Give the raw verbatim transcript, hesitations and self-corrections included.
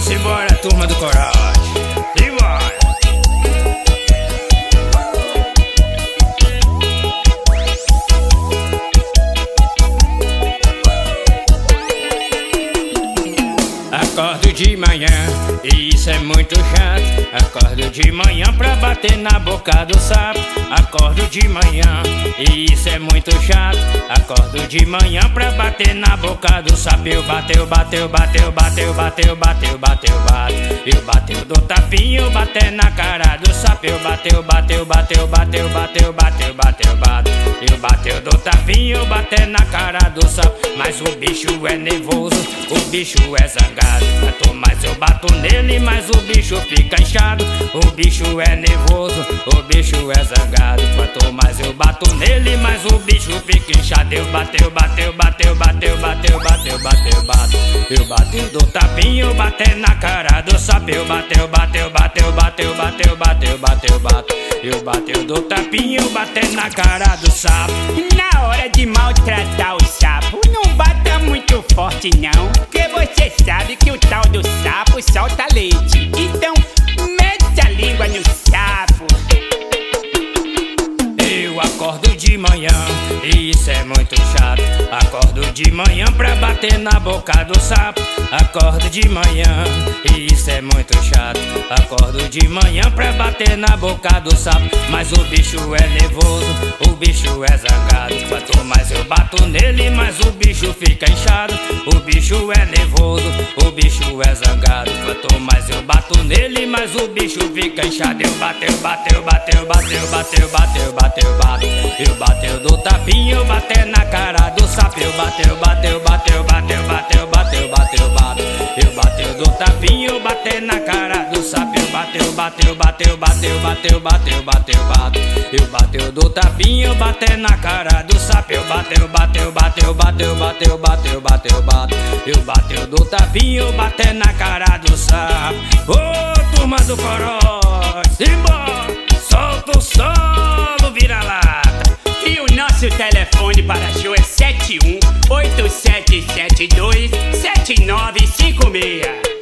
Vamos embora, turma do Corote. Simbora! Acordo de manhã, e isso é muito chato. Acordo de manhã pra bater na boca do sapo. Acordo de manhã, e isso é muito chato. Acordo de manhã pra bater na boca do sapo. Eu bateu, bateu, bateu, bateu, bateu, bateu, bateu, bateu. Eu bateu do tapinho, bater na cara do sapo. Eu bateu, bateu, bateu, bateu, bateu, bateu, bateu, bateu. Eu bateu do tapinho, bater na cara do sapo. Mas o bicho é nervoso, o bicho é zangado. Quanto mais eu bato nele, mais o bicho fica inchado. O bicho é nervoso, o bicho é zangado. Quanto mais eu bato nele, mais o bicho fica inchado. Eu bateu, bateu, bateu, bateu, bateu, bateu, bateu, bateu. Eu bateu do tapinho, bater na cara do sapo. Eu bateu, bateu, bateu, bateu, bateu, bateu, bateu, bateu. Eu bateu do tapinho, bater na cara do sapo. Na hora de maltratar o sapo, não bata muito forte não, porque você sabe que o tal do sapo solta leite. Então mete a língua no sapo. Eu acordo de manhã, e isso é muito chato. Acordo de manhã pra bater na boca do sapo. Acordo de manhã, e isso é muito chato. Acordo de manhã pra bater na boca do sapo. Mas o bicho é nervoso, o bicho é zangado. Quanto mais eu bato nele, mais o bicho fica inchado. O bicho é nervoso, o bicho é zangado. Quanto mais eu bato nele, mais o bicho fica inchado. Eu bateu, bateu, bateu, bateu, bateu, bateu, bateu, bateu. Eu bateu do tapinho, bater na cara do sapo. Eu bateu, bateu, bateu, bateu, bateu, bateu, bateu, bateu. Eu bateu do tapinho, bater na cara do sapo. Eu bateu, bateu, bateu, bateu, bateu, bateu, bateu, bateu. Eu bateu do tapinho, bater na cara do sapo. Eu bateu, bateu, bateu, bateu, bateu, bateu, bateu, bateu. Eu bateu do tapinho, bater na cara do sapo. Ô, turma do Corote, simbora, solta o solo, vira-lata. E o nosso telefone para show é sete um oito sete sete dois sete nove cinco seis.